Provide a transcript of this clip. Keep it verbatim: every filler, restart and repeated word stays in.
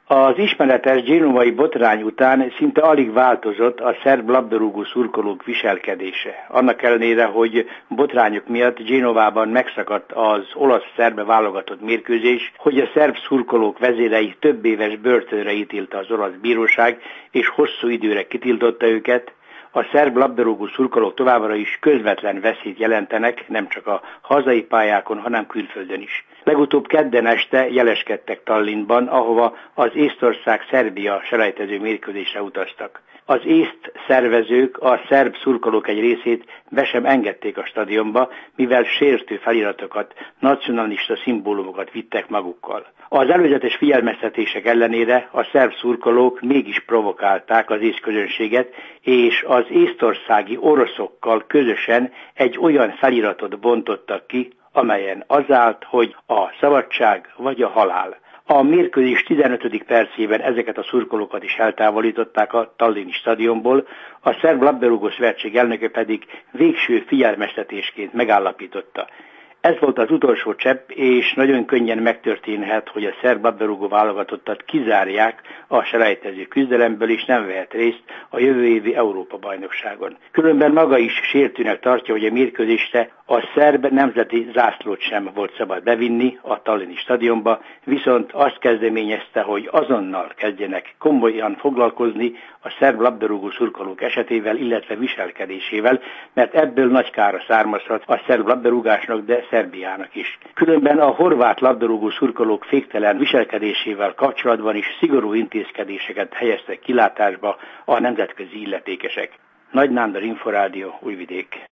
Az ismeretes genovai botrány után szinte alig változott a szerb labdarúgó szurkolók viselkedése. Annak ellenére, hogy botrányok miatt Genovában megszakadt az olasz-szerb válogatott mérkőzés, hogy a szerb szurkolók vezérei több éves börtönre ítélte az olasz bíróság, és hosszú időre kitiltotta őket, a szerb labdarúgó szurkolók továbbra is közvetlen veszélyt jelentenek, nem csak a hazai pályákon, hanem külföldön is. Legutóbb kedden este jeleskedtek Tallinnban, ahova az Észtország-Szerbia selejtező mérkőzésre utaztak. Az észt szervezők a szerb szurkolók egy részét be sem engedték a stadionba, mivel sértő feliratokat, nacionalista szimbólumokat vittek magukkal. Az előzetes figyelmeztetések ellenére a szerb szurkolók mégis provokálták az észközönséget, és az észtországi oroszokkal közösen egy olyan feliratot bontottak ki, amelyen az állt, hogy a szabadság vagy a halál. A mérkőzés tizenötödik percében ezeket a szurkolókat is eltávolították a tallinni stadionból, a szerb labdarúgó szövetség elnöke pedig végső figyelmeztetésként megállapította. Ez volt az utolsó csepp, és nagyon könnyen megtörténhet, hogy a szerb labdarúgó válogatottat kizárják a selejtező küzdelemből, és nem vehet részt a jövő évi Európa-bajnokságon. Különben maga is sértőnek tartja, hogy a mérkőzésre a szerb nemzeti zászlót sem volt szabad bevinni a tallinni stadionba, viszont azt kezdeményezte, hogy azonnal kezdjenek komolyan foglalkozni a szerb labdarúgó szurkolók esetével, illetve viselkedésével, mert ebből nagy kára származhat a szerb labdarúgásnak, de Szerbiának is. Különben a horvát labdarúgó szurkolók féktelen viselkedésével kapcsolatban is szigorú intézkedéseket helyeztek kilátásba a nemzetközi illetékesek. Nagy Nándor, Inforádió, Újvidék.